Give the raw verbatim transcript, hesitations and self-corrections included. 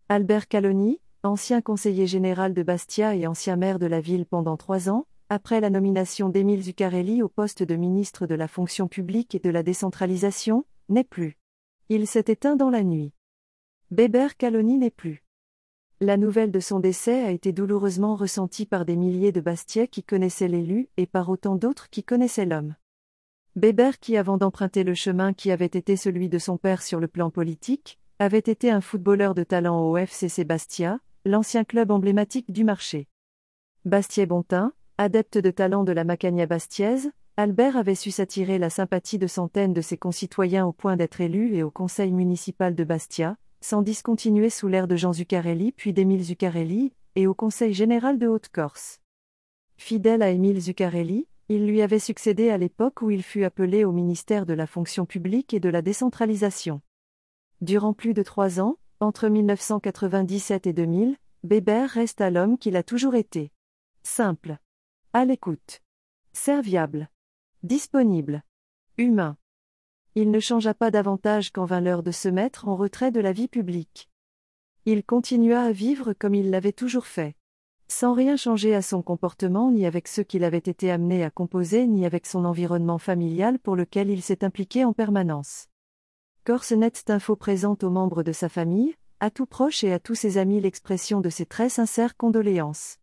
Albert Caloni, ancien conseiller général de Bastia et ancien maire de la ville pendant trois ans, après la nomination d'Émile Zuccarelli au poste de ministre de la fonction publique et de la décentralisation, n'est plus. Il s'est éteint dans la nuit. Bébert Caloni n'est plus. La nouvelle de son décès a été douloureusement ressentie par des milliers de Bastiais qui connaissaient l'élu et par autant d'autres qui connaissaient l'homme. Bébert qui, avant d'emprunter le chemin qui avait été celui de son père sur le plan politique, avait été un footballeur de talent au F C C Bastia, l'ancien club emblématique du marché. Bastiais-Bontin, adepte de talent de la Macania bastiaise, Albert avait su s'attirer la sympathie de centaines de ses concitoyens au point d'être élu et au conseil municipal de Bastia, sans discontinuer sous l'ère de Jean Zuccarelli puis d'Émile Zuccarelli, et au conseil général de Haute-Corse. Fidèle à Émile Zuccarelli, il lui avait succédé à l'époque où il fut appelé au ministère de la fonction publique et de la décentralisation. Durant plus de trois ans, entre mille neuf cent quatre-vingt-dix-sept et deux mille, Bébert resta l'homme qu'il a toujours été. Simple. À l'écoute. Serviable. Disponible. Humain. Il ne changea pas davantage quand vint l'heure de se mettre en retrait de la vie publique. Il continua à vivre comme il l'avait toujours fait. Sans rien changer à son comportement ni avec ceux qu'il avait été amené à composer ni avec son environnement familial pour lequel il s'est impliqué en permanence. Corsenet Info présente aux membres de sa famille, à tout proche et à tous ses amis l'expression de ses très sincères condoléances.